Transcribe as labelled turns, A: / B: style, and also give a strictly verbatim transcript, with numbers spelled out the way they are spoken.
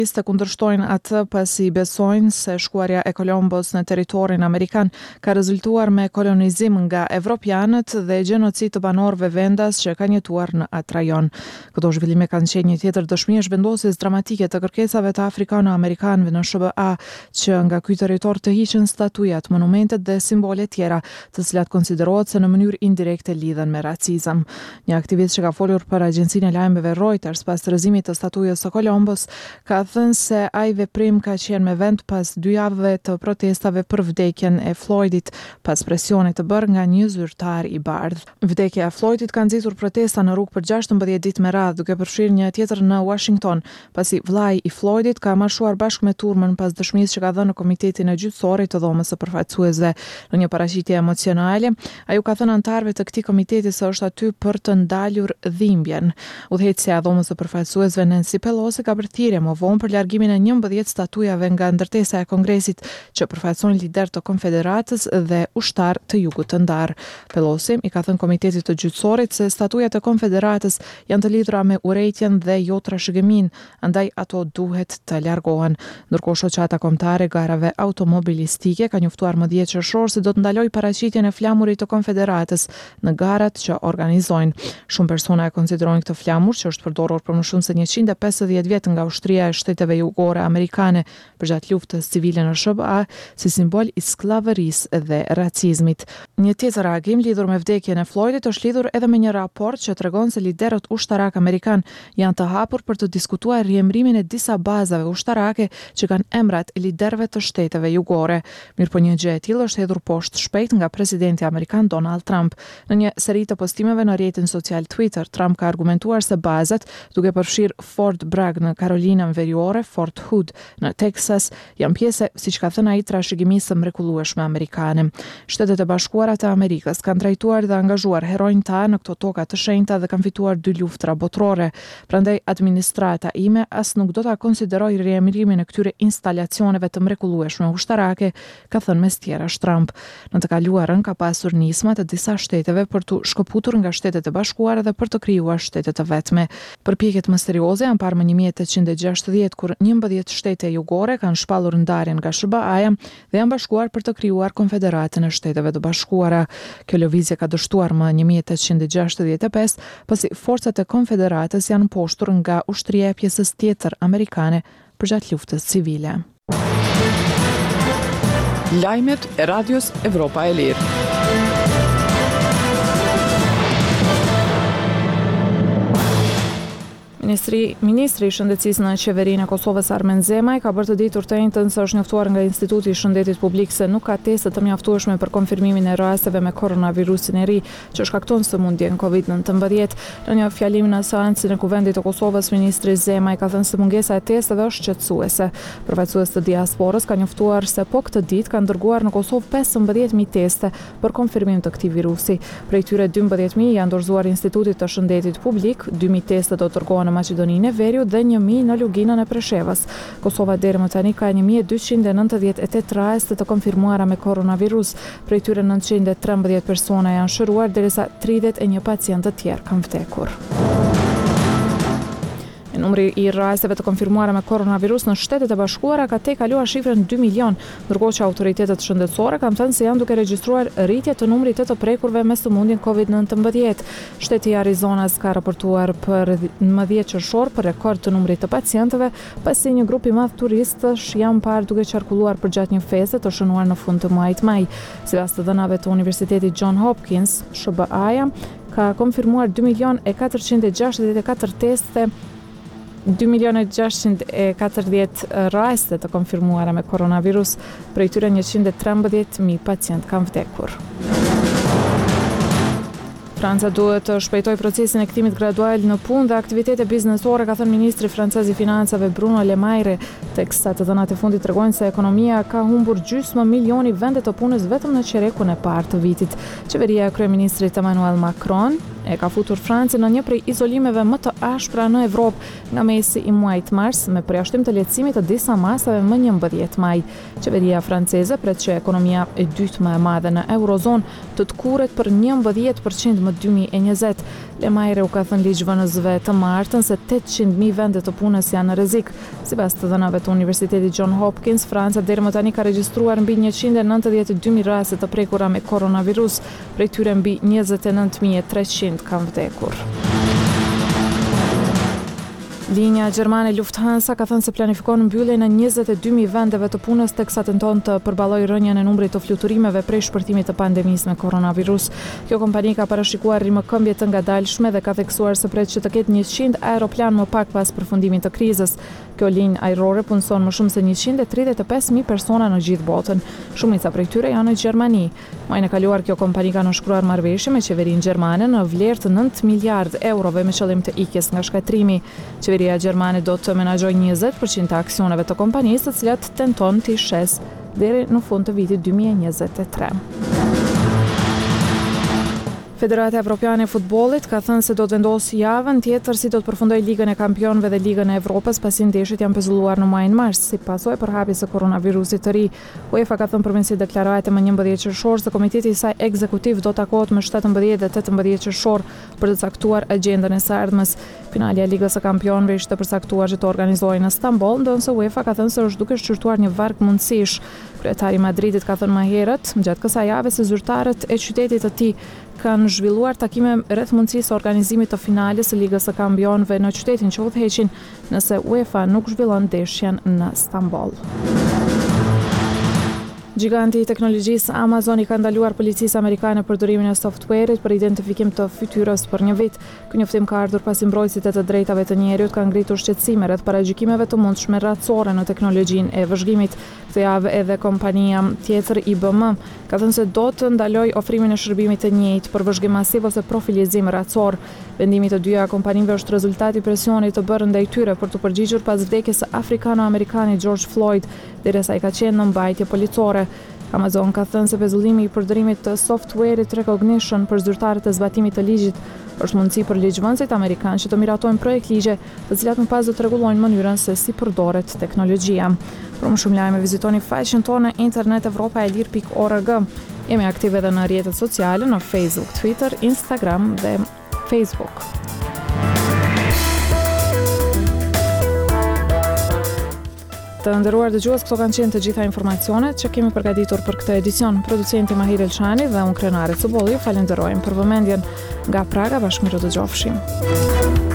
A: Të kundërshtojnë atë pasi besojnë se shkuarja e Kolombos në territorin amerikan ka rezultuar me kolonizim nga evropianët dhe gjenocid të banorëve vendas që kanë jetuar në atë rajon. Këto zhvillime kanë qenë një tjetër dëshmi e zhvendosjes dramatike të kërkesave të afrikano-amerikanëve në S B A që nga ky territor të hiqen statujat, monumentet dhe simbole tjera, të cilat konsiderohet se në mënyrë indirekte lidhen me racizëm. Një aktivist që ka folur për agjencinë e lajmeve Reuters pas rrëzimit të statujës së Kolombos ka thënë se ai veprim ka qenë me vend pas dy javëve të protestave për vdekjen e Floydit pas presionit të bërë nga një zyrtar i bardhë. Vdekja e Floydit ka nxitur protesta në rrugë për gjashtëmbëdhjetë ditë me radhë, duke përfshirë një tjetër në Washington, pasi vllai i Floydit ka marshuar bashkë me turmën pas dëshmisë që ka dhënë në Komitetin e Gjyqësorit të Dhomës së Përfaqësuesve. Në një paraqitje emocionale, ai u ka thënë anëtarëve të këtij komiteti se është aty për të ndalur dhimbjen. Udhëheqësja e Dhomës së Përfaqësuesve Nancy Pelosi ka bërë thirrje më vonë për largimin e njëmbëdhjetë statujave nga ndërtesa e Kongresit që përfaqësojnë lider të Konfederatës dhe ushtar të Jugut të Ndar. Pelosi i ka thënë Komitetit të Gjyqësorit se statujat e Konfederatës janë të lidhura me urrejtjen dhe jo trashëgimin, andaj ato duhet të largohen. Ndërkohë shoqata kombëtare e garave automobilistike ka njoftuar më dhjetë qershor se do të ndalojë paraqitjen e flamurit të Konfederatës në garat që organizojnë. Shumë persona e konsiderojnë këtë flamur, që është përdorur për më shumë se njëqind e pesëdhjetë vjet nga ushtria e shteteve jugore amerikane përgjatë luftës civile në S B A, si simbol i skllavërisë dhe racizmit. Një tjetër reagim lidhur me vdekjen e Floydit është lidhur edhe me një raport që tregon se liderët ushtarak amerikan janë të hapur për të diskutuar riemrimin e disa bazave ushtarake që kanë emrat e liderëve të shteteve jugore. Mirëpo një gjë e tillë është hedhur poshtë shpejt nga presidenti amerikan Donald Trump. Në një seri të postimeve në rrjetin social Twitter, Trump ka argumentuar se bazat, duke përfshirë Fort Bragg në Karolinën Veriore, Fort Hood në Texas, janë pjesë, siç ka thënë ai, trashëgimisë së mrekullueshme amerikane. Shtetet e Bashkuara të Amerikës kanë trajtuar dhe angazhuar heronjtar në këto toka të shenjta dhe kanë fituar dy luftra botërore. Prandaj administrata ime as nuk do ta konsiderojë riemrimin e këtyre instalacioneve të mrekullueshme ushtarake, ka thënë mes tjerash Trump. Në të kaluarën ka pasur nisma të disa shteteve për të shkëputur nga Shtetet e Bashkuara dhe për të krijuar shtete të vetme. Përpjekjet misterioze janë parë më një mijë e tetëqind e gjashtëdhjetë kur njëmbëdhjetë shtete jugore kanë shpallur ndarjen nga S B A-ja dhe janë bashkuar për të krijuar Konfederatën e Shteteve të Bashkuara. Kjo lëvizje ka dështuar më një mijë e tetëqind e gjashtëdhjetë e pesë, pasi forcat e Konfederatës janë mposhtur nga ushtria e pjesës tjetër amerikane përgjatë luftës civile.
B: Lajmet e Radios Evropa e Lirë.
A: Ministri, Ministri i Shëndetësisë në qeverinë e Kosovës Armen Zemaj ka bërë të ditur të njëjtën se është njoftuar nga Instituti i Shëndetit Publik se nuk ka teste të mjaftueshme për konfirmimin e rasteve me koronavirusin e ri që shkakton sëmundjen kovid nëntëmbëdhjetë. Në një fjalim në seancën e Kuvendit të Kosovës, ministri Zemaj ka thënë se mungesa e testeve është shqetësuese. Përfaqësues të diasporës ka njoftuar se po këtë ditë kanë dërguar në Kosovë pesëmbëdhjetë mijë teste për konfirmim të këtij virusi. Prej tyre dymbëdhjetë mijë janë dorëzuar Institutit të Shëndetit Publik, dy mijë teste do të dërgohen në Maqedoninë e Veriut dhe një mijë në Luginën e Preshevës. Kosova deri më tani ka një mijë e dyqind e nëntëdhjetë e tetë raste të konfirmuara me koronavirus. Prej tyre nëntëqind e trembëdhjetë persona janë shëruar, derisa tridhjetë e një pacient të tjerë kanë vdekur. Numri i rasteve të konfirmuara me koronavirus në Shtetet e Bashkuara ka tejkaluar shifrën dy milion, ndërkohë që autoritetet shëndetësore kanë thënë se janë duke regjistruar rritje të numrit të të prekurve me sëmundjen kovid nëntëmbëdhjetë. Shteti i Arizonas ka raportuar për më dhjetë qershor për rekord të numrit të pacientëve, pasi një grup i madh turistësh janë parë duke qarkulluar përgjatë një feste të shënuar në fund të muajit maj. Sipas të dhënave të Universitetit John Hopkins, S B A-ja ka konfirmuar dy milion e katërqind e gjashtëdhjetë e katër teste dy milion e gjashtëqind e katërdhjetë raste të konfirmuara me koronavirus, prej tyre njëqind e trembëdhjetë mijë pacient kanë vdekur. Franca duhet të shpejtojë procesin e kthimit gradual në punë dhe aktivitete biznesore, ka thënë ministri francez i financave Bruno Le Maire, teksa të dhënat e fundit tregojnë se ekonomia ka humbur gjysmë milioni vende të punës vetëm në qerekun e parë të vitit. Qeveria e kryeministrit Emmanuel Macron e ka futur Francën në një prej izolimeve më të ashpra në Evropë nga mesi i muajit mars me përjashtim të lehtësimit të disa masave më njëmbëdhjetë maj. Qeveria franceze pret që ekonomia e dytë më e madhe në Eurozonë të të kuret për njëmbëdhjetë përqind më dy mijë e njëzet. Lemajre u ka thënë ligj V N Z-ve të martën se tetëqind mijë vende të punës janë në rrezik. Sipas të dhënave të Universitetit John Hopkins, Franca deri më tani ka regjistruar mbi njëqind e nëntëdhjetë e dy mijë raste të prekura me koronavirus, prej tyre mbi njëzet e nëntë mijë e treqind kanë vdekur. Linja gjermane Lufthansa ka thënë se planifikon mbylljen e njëzet e dy mijë vendeve të punës teksa tenton të përballojë rënien e numrit të fluturimeve prej shpërthimit të pandemisë me koronavirus. Kjo kompani ka parashikuar rimëkëmbje të ngadalshme dhe ka theksuar se pret që të ketë njëqind aeroplan më pak pas përfundimit të krizës. Kjo linjë ajrore punëson më shumë se njëqind e tridhjetë e pesë mijë persona në gjithë botën. Shumica prej tyre janë në Gjermani. Muajin e kaluar kjo kompani ka nënshkruar marrëveshje me qeverinë gjermane në vlerë të nëntë miliardë eurove me qëllim të ikjes nga shkatrimi. Qeveria gjermane do të menaxhojë njëzet përqind të aksioneve të kompanisë, të cilat tenton të shes deri në fund të vitit dy mijë e njëzet e tre. Federata Evropiane e Futbollit ka thënë se do të vendosë javën tjetër si do të përfundojë Ligën e Kampionëve dhe Ligën e Evropës pasi ndeshjet janë pezulluar në muajin mars si pasojë e përhapjes së koronavirusit të ri. UEFA ka thënë përmes deklarate më njëmbëdhjetë qershor se komiteti i saj ekzekutiv do takohet më shtatëmbëdhjetë dhe tetëmbëdhjetë qershor për të caktuar agjendën e së ardhmes. Finalja e Ligës së Kampionëve ishte përcaktuar që të organizohej në Stamboll, ndonse UEFA ka thënë se është duke shqyrtuar një varg mundësish. Kryetari i Madridit ka thënë më herët, gjatë kësaj jave, se zyrtarët e qytetit të tij kanë zhvilluar takime rreth mundësisë së organizimit të finales së Ligës së Kampionëve në qytetin që udhëheqin nëse UEFA nuk zhvillon ndeshjen në Stamboll. Giganti i teknologjisë Amazon i ka ndaluar policisë amerikane përdorimin e software-it për identifikim të fytyrës për një vit. Ky njoftim ka ardhur pasi mbrojtësit e të drejtave të njerëzit kanë ngritur shqetësime rreth paragjykimeve të mundshme racore në teknologjinë e vëzhgimit. Këtë javë edhe kompania tjetër I B M ka thënë se do të ndalojë ofrimin e shërbimit të njëjtë për vëzhgim masiv ose profilizim racor. Vendimi të dyja kompanive është rezultati i presionit të bërë ndaj tyre për të përgjigjur pas vdekjes së afrikano-amerikanit George Floyd, derisa ai ka qenë në mbajtje policore. Amazon ka thënë se pezullimi i përdorimit të software-it recognition për zyrtarët e zbatimit të ligjit është mundësi për ligjvënësit amerikanë që të miratojnë projekt ligje, të cilat më pas do të rregullojnë mënyrën se si përdoret teknologjia. Për më shumë lajme vizitoni faqen tonë internet europa e lir pikë org. Jemi aktive edhe në rrjetet sociale në Facebook, Twitter, Instagram dhe Facebook. Të nderuar dëgjues, këto kanë qenë të gjitha informacionet që kemi përgatitur për këtë edicion. Producenti Mahir Elçani dhe unë Krenare Cubolli ju falenderojmë për vëmendjen. Nga Praga, bashkëmirë të dëgjofshim.